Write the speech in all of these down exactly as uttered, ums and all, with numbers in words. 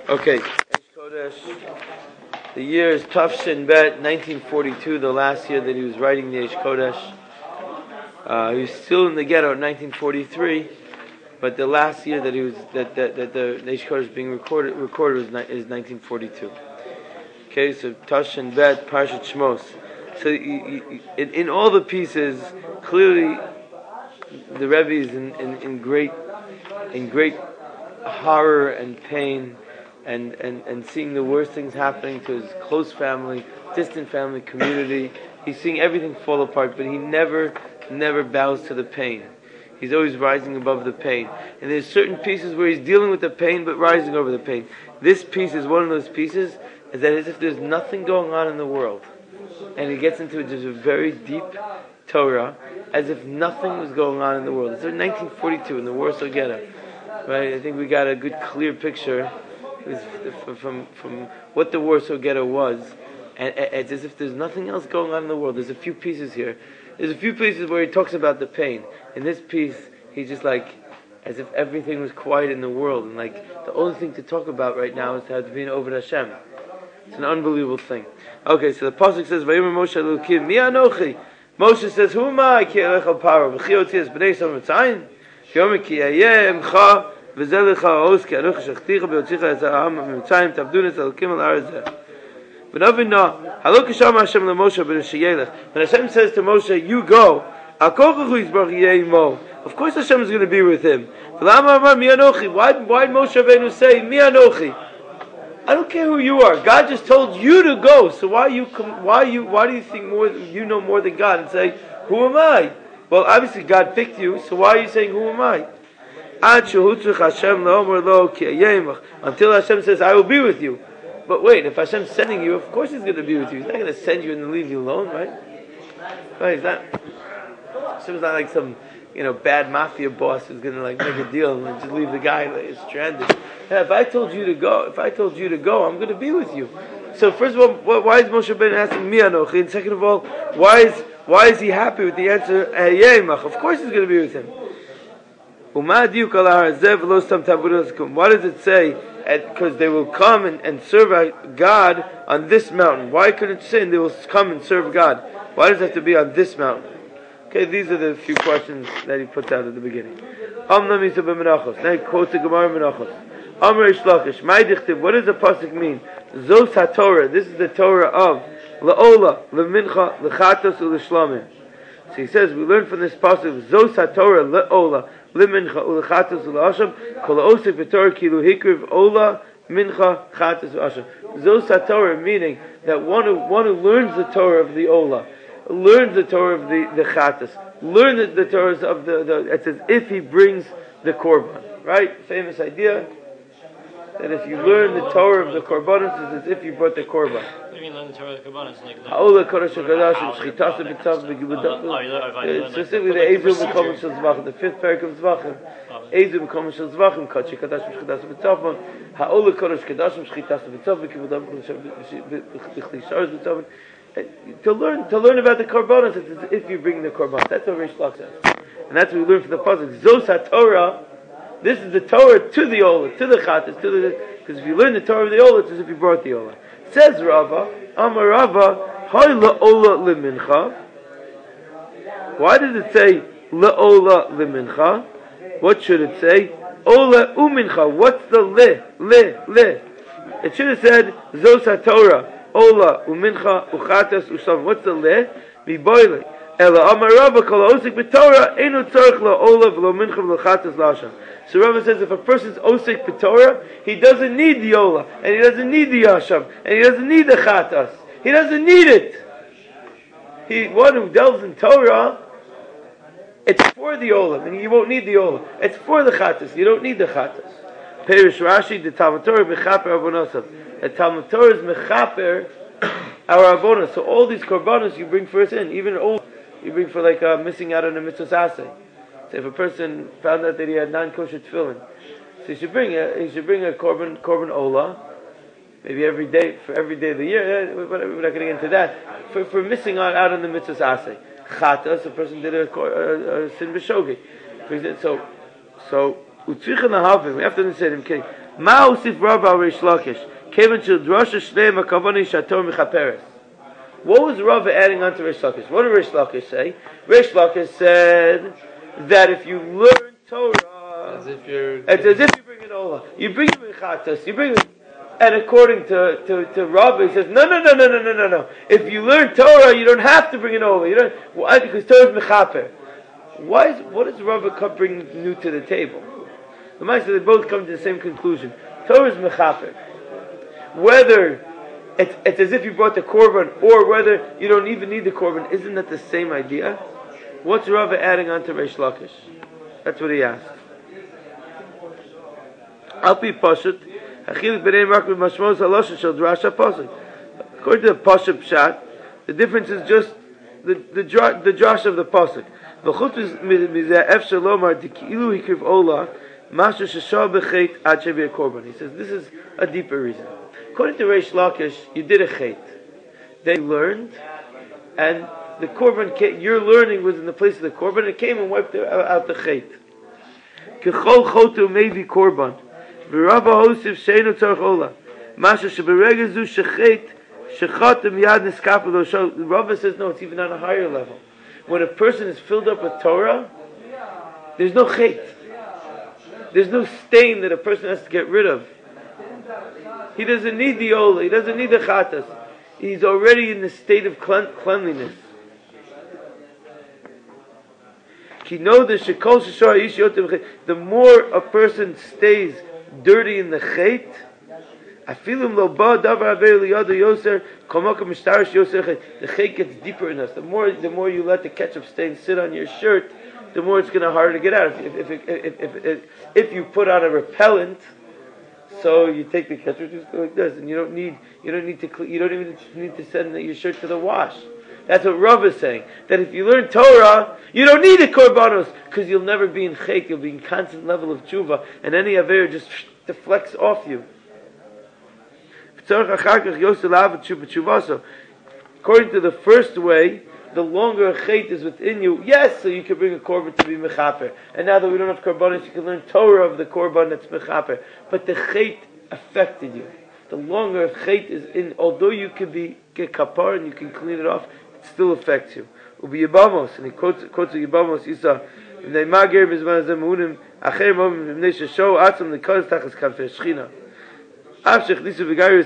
Okay, Kodesh. The year is Tafshin Bet, nineteen forty-two, the last year that he was writing the Eish Kodesh. Uh, he was still in the ghetto in nineteen forty-three, but the last year that he was that that, that the Eish Kodesh being recorded recorded was is nineteen forty-two. Okay, so Tafshin Bet, Parshat Shmos. So in, in all the pieces, clearly the Rebbe is in, in, in great in great horror and pain. And, and, and seeing the worst things happening to his close family, distant family, community. He's seeing everything fall apart, but he never, never bows to the pain. He's always rising above the pain. And there's certain pieces where he's dealing with the pain, but rising over the pain. This piece is one of those pieces, is that as if there's nothing going on in the world. And he gets into just a very deep Torah, as if nothing was going on in the world. It's in nineteen forty-two in the Warsaw Ghetto. Right? I think we got a good, clear picture from from what the Warsaw Ghetto was, and it's as if there's nothing else going on in the world. There's a few pieces here. There's a few places where he talks about the pain. In this piece, he's just like, as if everything was quiet in the world, and like the only thing to talk about right now is to have to be an Oved Hashem. It's an unbelievable thing. Okay, so the pasuk says, "Vayomer Moshe Elokim mi anochi." Moshe says, "Who am I? Ki elech al paro v'chi otzi es bnei Yisrael mitzrayim. Yomer ki ayeh emcha." וזלך העוז כי אנוכי שכתיך בהוציך את העם ממצרים תעבדון את אלוקים על הארץ זה. ונבין נא, הלא כשם השם למשה בן שילך. When Hashem says to Moshe, you go, al kol kachu yisbarach yeh imo. Of course Hashem is going to be with him. ולמה אמר מי אנוכי? Why why did Moshe Rabbeinu say מי אנוכי? I don't care who you are. God just told you to go. So why you why you why do you think more you know more than God and say who am I? Well, obviously God picked you. So why are you saying who am I? Until Hashem says, I will be with you. But wait, if Hashem's sending you, of course He's going to be with you. He's not going to send you and leave you alone, right? Right? He's not. Hashem's not like some, you know, bad mafia boss who's going to like make a deal and just leave the guy like, stranded. Yeah, if I told you to go, if I told you to go, I'm going to be with you. So first of all, why is Moshe Ben asking me anochi? And second of all, why is why is he happy with the answer? Of course He's going to be with him. Why does it say, because they will come and, and serve God on this mountain? Why couldn't it say they will come and serve God? Why does it have to be on this mountain? Okay, these are the few questions that he puts out at the beginning. Now he quotes the Gemara Menachos. What does the pasuk mean? Zos HaTorah. This is the Torah of La'ola, Lemincha, Lechatos, U'Leshlamim. So he says, we learn from this pasuk, Zos HaTorah, La'ola, Limincha ulechatas ulasham kol osik v'torah kilu hikriv ola mincha chatas ulasham. Zos HaTorah, meaning that one who one who learns the Torah of the ola, learns the Torah of the the chatas, learns the, the Torahs of the, the. It's as if he brings the korban. Right? Famous idea that if you learn the Torah of the korbanos, it's as if you brought the korban. What do you mean learn the Torah of the korbanos? Like the Ha'ola kodesh hakadosh and shchitas b'tzav b'gibudah. Specifically the Ezu b'komen shel zvachim, the fifth parak of zvachim. Ezu b'komen shel zvachim, kodesh hakadosh shchitas b'tzav. Ha'ola kodesh hakadosh shchitas b'tzav b'gibudah b'chlisharos b'tzav. To learn to learn about the korbanos, it's as if you bring the korban. That's what Rish Lach says, and that's what we learn from the pasuk. Zos HaTorah. This is the Torah to the Ola, to the Chatas, to the, because if you learn the Torah of the Ola, it's as if you brought the Ola. Says Rava, Amar Rava, Hay La'ola Limincha. Why does it say La'ola Limincha? What should it say? Ola Umincha. What's the Le, Le, Le? It should have said Zos HaTorah, Ola Umincha, Uchatas, Ushlam. What's the Le? Miboile. Ela Amar Rava kol osik b'Torah einu tzarich la'ola v'lo mincha v'lo chatas l'Hashem. So Rava says if a person's osik b'Torah, he doesn't need the ola, and he doesn't need the Hashem, and he doesn't need the chatas. He doesn't need it. He one who delves in Torah, it's for the ola, and you won't need the ola. It's for the chatas. You don't need the chatas. Perish Rashi, the Talmud Torah mechaper avonosav. The Talmud Torah is mechaper our avonos. So all these korbanos you bring first in, even old. You bring for like uh, missing out on a mitzvah asay. So if a person found out that he had non-kosher tefillin, so he should bring a he should bring a korban korban ola, maybe every day for every day of the year. We're not going to get into that. For for missing out, out on the mitzvah asay. Chatas, a person did a, a, a sin b'shogi. So so utzrichen lahavim. We have to understand him. Okay, Ma usif Rav al Reish Lakish. Kevan shel drasha shnei makavani shator mechaperes. What was Rav adding on to Reish Lakish? What did Reish Lakish say? Reish Lakish said that if you learn Torah, As if you're. it's as if you bring an olah. You bring it mechatas. You bring it, and according to to to Rav, he says no, no, no, no, no, no, no, no. If you learn Torah, you don't have to bring an olah. You don't. Why? Because Torah is mechaper. Why is what does Rav bring new to the table? The Master, they both come to the same conclusion. Torah is mechaper. Whether it's, it's as if you brought the korban, or whether you don't even need the korban, isn't that the same idea? What's Rav adding on to Reish Lakish? That's what he asked. Alpi Pashut, Achilik b'nei Rak b'mashmos halosha shel drasha pasuk. According to the Pashut Pshat, the difference is just the the the drash of the pasuk. V'chut mizeh efshar lomar dikilu hikriv olah mashu sheshah b'chet ad shevi korban. He says this is a deeper reason. According to Reish Lakish, you did a chet. They learned, and the korban came, your learning was in the place of the korban. It came and wiped out the chet. Kechol chotu mevi korban. V'rava hosif sheinu tzarich olah. Masha sheberegezu shechet shechatem yad niskapelo. So Rava says no, it's even on a higher level. When a person is filled up with Torah, there's no chet. There's no stain that a person has to get rid of. He doesn't need the olah. He doesn't need the chatas. He's already in the state of cleanliness. The more a person stays dirty in the chet, the chet gets deeper in us. The more, the more you let the ketchup stain sit on your shirt, the more it's going to harder to get out. If if, if, if, if, if, if you put on a repellent, so you take the ketchup, just go like this, and you don't need, you don't need to, you don't even need to send your shirt to the wash. That's what Rav is saying. That if you learn Torah, you don't need the korbanos, because you'll never be in chait. You'll be in constant level of tshuva, and any aver just deflects off you. According to the first way, the longer a chait is within you, yes, so you can bring a korban to be mechaper. And now that we don't have korbanos, you can learn Torah of the korban that's mechaper. But the chait affected you. The longer a chait is in, although you can be get kapar and you can clean it off, it still affects you. Ubi Yibamos, and he quotes quotes Yibamos, Isa, "V'nei mager b'zman hazeh meunim acher mom v'nei shesho atzam l'kodes tachas kanfei shechina." This is a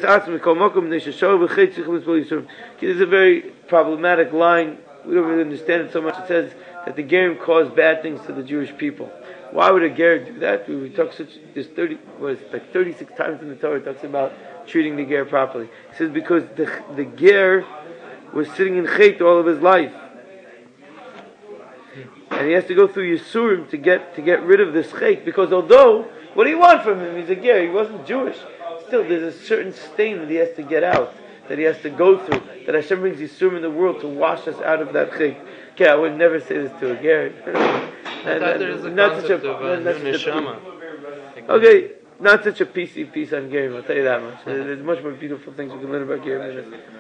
very problematic line. We don't really understand it so much. It says that the Gerim caused bad things to the Jewish people. Why would a Ger do that? We talk such there's thirty what is it, like thirty-six times in the Torah it talks about treating the Ger properly. It says because the the Ger was sitting in Chet all of his life, and he has to go through Yisurim to get to get rid of this Chet. Because although what do you want from him? He's a Ger. He wasn't Jewish. Still, there's a certain stain that he has to get out, that he has to go through, that Hashem brings Yisurim in the world to wash us out of that chik. Okay, I would never say this to a Ger. Not such a neshama. Okay, not such a P C piece on Gerim, I'll tell you that much. There's much more beautiful things you can learn about Gerim than this.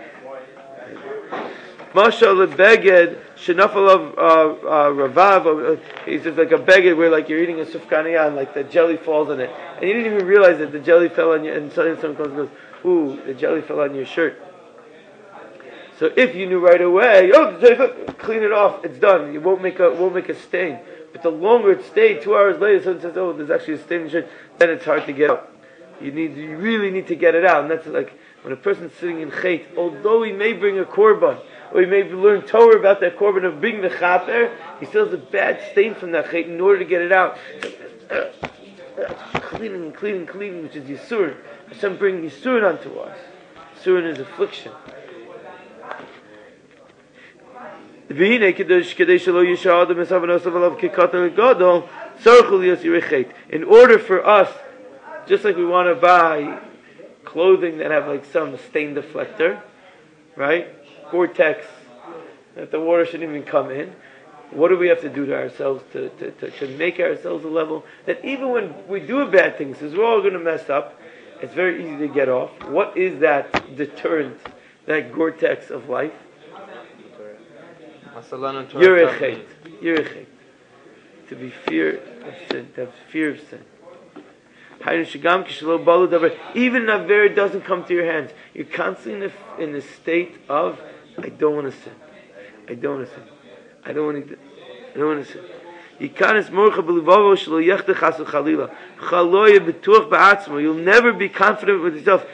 Mashal beged shenafal of ravav. He says like a beged where like you're eating a sufkaniya and like the jelly falls on it, and you didn't even realize that the jelly fell on you. And suddenly someone comes and goes, "Ooh, the jelly fell on your shirt." So if you knew right away, oh, the jelly fell, clean it off. It's done. You won't make a won't make a stain. But the longer it stayed, two hours later, someone says, "Oh, there's actually a stain in your shirt." Then it's hard to get out. You need, you really need to get it out, and that's like when a person's sitting in chait, although he may bring a korban, or he may learn Torah about that korban of being the chaper, he still has a bad stain from that chait in order to get it out. So, uh, cleaning and cleaning and cleaning, which is Yisurin. Hashem bring Yisurin onto us. Yisurin is affliction. In order for us, just like we want to buy clothing that have like some stain deflector, right? Gore-Tex, that the water shouldn't even come in. What do we have to do to ourselves to, to, to, to make ourselves a level that even when we do bad things, because we're all going to mess up, it's very easy to get off. What is that deterrent, that Gore-Tex of life? Yerechait. Yerechait. To be fear of sin, to have fear of sin. Even an Avera doesn't come to your hands. You're constantly in a, in a state of, I don't want to sin. I don't want to sin. I don't want to, I don't want to sin. You'll never be confident with yourself.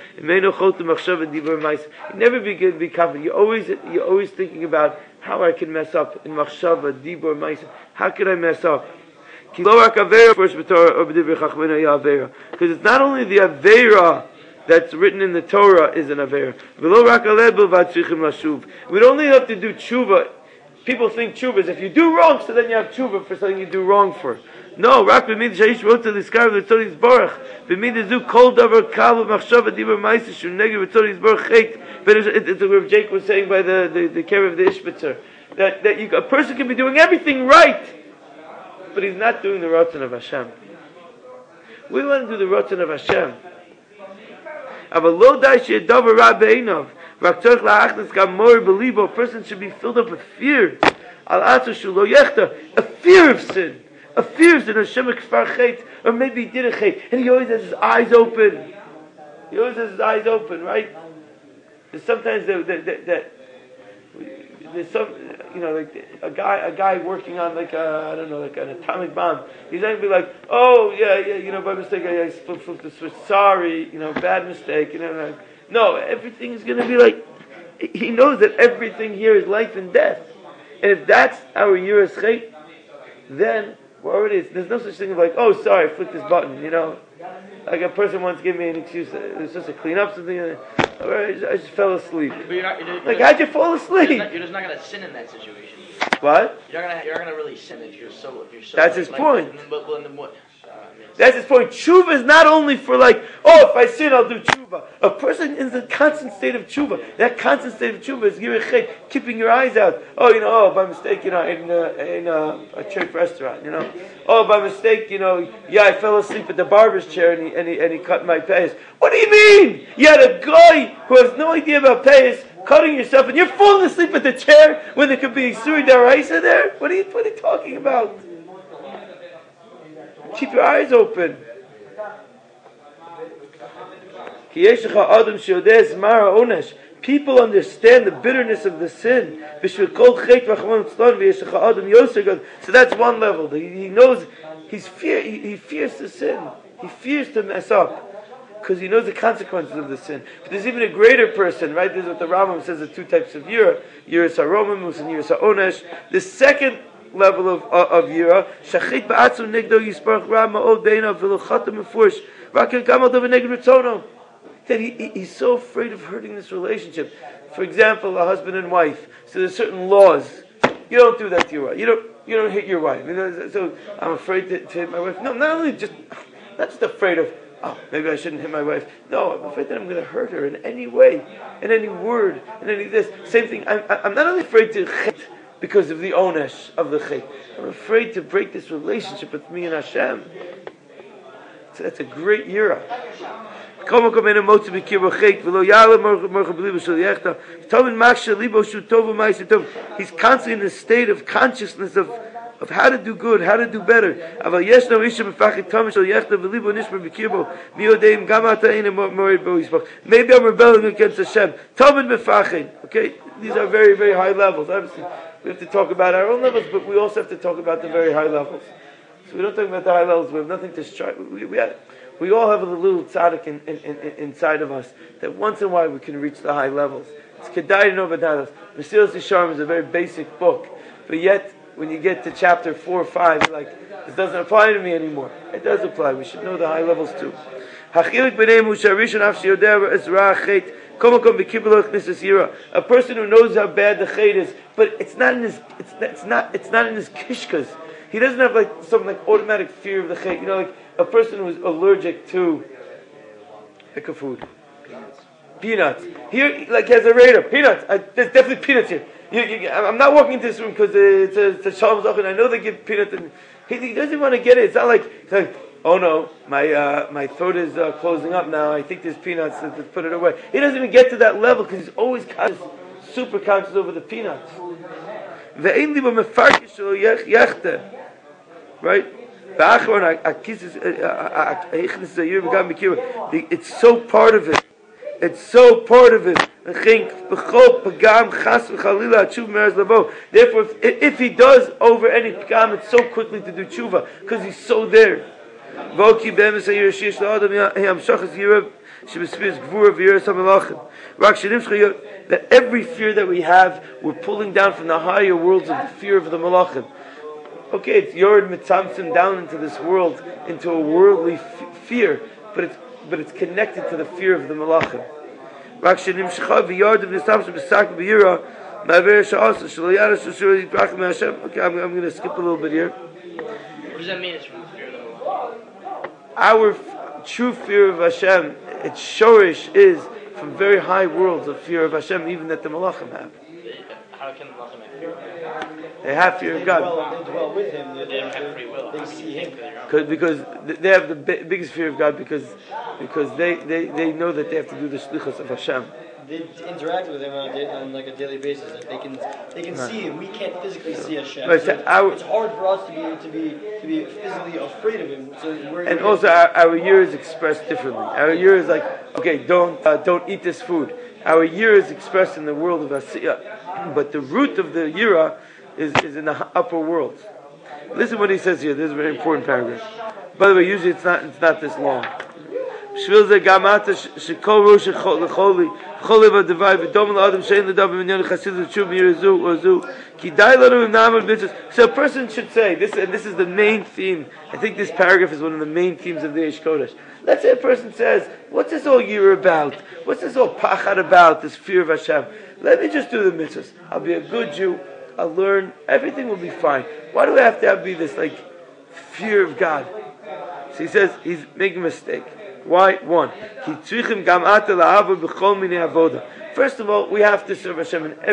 You never be be confident. You're always you're always thinking about how I can mess up in machshava, dibur, ma'isa. How can I mess up? Because it's not only the avera that's written in the Torah is an avera. We don't only have to do tshuva. People think tshuva is if you do wrong, so then you have tshuva for something you do wrong for. No, rak b'mid sheish wrote to the scar of the Torah Yisborach. B'mid zu kol davar kav machshava dibur ma'isa shu neged v'Torah Yisborach chet. But it's what Jake was saying by the the, the care of the Ishbitzer that that you, a person can be doing everything right, but he's not doing the Ratzon of Hashem. We want to do the Ratzon of Hashem. A person should be filled up with fear. A fear of sin. A fear of sin. Or maybe he did a chet. And he always has his eyes open. He always has his eyes open, right? There's sometimes that, that, that, that there's some, you know, like a guy, a guy working on like a, I don't know, like an atomic bomb. He's not gonna be like, oh yeah, yeah, you know, by mistake I, I flipped, flipped the switch. Sorry, you know, bad mistake. You know, like, no, everything is gonna be like. He knows that everything here is life and death, and if that's our yiras chet, then well, already is. There's no such thing as like, oh, sorry, I flicked this button. You know, like a person once gave me an excuse. It was just to clean up something. Or I just, I just fell asleep. But you're not, you're, you're like, just, how'd you fall asleep? You're, not, you're just not going to sin in that situation. What? You're not going to you're not going to really sin if you're so if you're so. That's like, his like, point. But, but, but, but, uh, That's his point. Tshuva is not only for like, oh, if I sin, I'll do tshuva. A person is in a constant state of tshuva. That constant state of tshuva is yirei, keeping your eyes out. Oh, you know, oh, by mistake, you know, in, uh, in uh, a church restaurant, you know. Oh, by mistake, you know, yeah, I fell asleep at the barber's chair and he and he, and he cut my payas. What do you mean? You had a guy who has no idea about payas cutting yourself, and you're falling asleep at the chair when there could be suri daraisa there. What are you? What are you talking about? Keep your eyes open. People understand the bitterness of the sin. So that's one level. He knows he's fear. He, he fears the sin. He fears to mess up because he knows the consequences of the sin. But there's even a greater person, right? This is what the Rambam says: the two types of yira, yiras haromimus and yiras haonesh. The second level of uh, of yira, shachit ba'atzu negdo yisparach ra ma'od beinav v'lochatam mefurish rakel gamal davar neged ritzono. That he, he he's so afraid of hurting this relationship. For example, a husband and wife. So there's certain laws. You don't do that to your wife. You don't you don't hit your wife. You know, so I'm afraid to, to hit my wife. No, not only just not just afraid of, oh, maybe I shouldn't hit my wife. No, I'm afraid that I'm going to hurt her in any way, in any word, in any this. Same thing. I'm I'm not only afraid to hit because of the onesh of the chet. I'm afraid to break this relationship with me and Hashem. So that's a great yira. He's constantly in a state of consciousness of, of how to do good, how to do better. Maybe I'm rebelling against Hashem. Okay, these are very, very high levels. Obviously, we have to talk about our own levels, but we also have to talk about the very high levels. So we don't talk about the high levels. We have nothing to strive. We, we, have, we all have a little tzaddik in, in, in, inside of us that once in a while we can reach the high levels. It's kedai to know about that. Mesilas Yesharim is a very basic book, but yet when you get to chapter four or five, you're like, this doesn't apply to me anymore. It does apply. We should know the high levels too. A person who knows how bad the chet is, but it's not in his, it's, it's not, it's not in his kishkas. He doesn't have like some like automatic fear of the chet. You know, like a person who's allergic to pick a food. Peanuts. Peanuts. Here, like he has a radar. Peanuts. I, there's definitely peanuts here. You, you, I'm not walking into this room because it's a, it's a shalom zach, and I know they give peanuts. And he, he doesn't want to get it. It's not like, it's like oh no, my uh, my throat is uh, closing up now. I think there's peanuts. Let's, let's put it away. He doesn't even get to that level because he's always conscious, super conscious over the peanuts. Right? It's so part of it. It's so part of it. Therefore, if, if he does over any pagam, it's so quickly to do tshuva because he's so there. That every fear that we have, we're pulling down from the higher worlds of the fear of the malachim. Okay, it's Yored Mitzamtzim down into this world, into a worldly f- fear, but it's but it's connected to the fear of the malachim. Okay, I'm, I'm going to skip a little bit here. What does that mean? It's from the fear of the malachim. Our f- true fear of Hashem, its shorish is from very high worlds of fear of Hashem, even that the malachim have. How can the malachim have fear? They have fear of God. They dwell, they dwell with Him. They don't have free will. They see Him. Because they have the biggest fear of God because because they, they, they know that they have to do the shlichus of Hashem. They interact with Him on, a, on like a daily basis. Like they can they can right. see Him. We can't physically see Hashem. Right, so so our, it's hard for us to be to be to be physically afraid of Him. So we're, and we're also our, our year is expressed differently. Our year is like, okay, don't uh, don't eat this food. Our year is expressed in the world of Asiyah, but the root of the yira is, is in the upper world. Listen what he says here. This is a very important paragraph. By the way, usually it's not it's not this long. Shvil ze gamata shekol rosh lecholi choli v'devai v'dom l'adam shein l'dav b'minyan chasidu tshuv mirazu ozu ki dai lanu v'namad mitzvahs. So a person should say this, and this is the main theme. I think this paragraph is one of the main themes of the Eish Kodesh. Let's say a person says, "What's this all year about? What's this all pachad about? This fear of Hashem? Let me just do the mitzvahs. I'll be a good Jew. I'll learn. Everything will be fine. Why do I have to have be this like fear of God?" So he says he's making a mistake. Why? One. First of all, we have to serve Hashem in